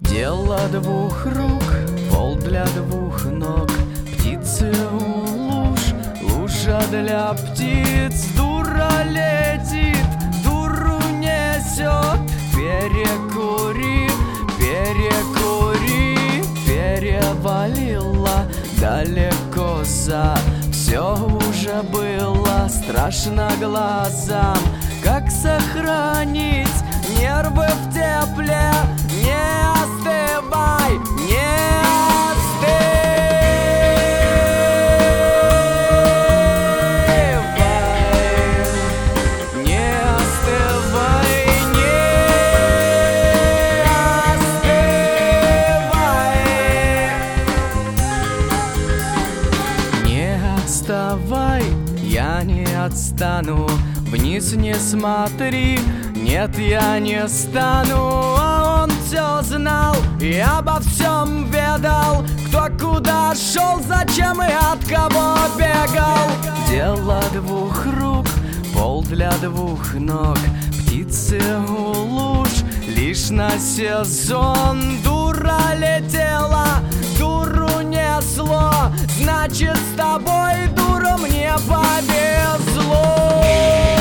Дело двух рук, пол для двух ног, птицы у луж, лужа для птиц. Дура летит, дуру несет. Перекури, перекури, перевалила далеко за. Все уже было страшно глазам. Как сохранить нервы в тепле? Не остывай, не остывай, не остывай, не отставай, я не отстану. Вниз не смотри, нет, я не стану. А он все знал и обо всем ведал. Кто куда шел, зачем и от кого бегал. Дело двух рук, пол для двух ног, птицы у луж лишь на сезон. Дура летела, дуру несло, значит, с тобой, дура, мне повезло.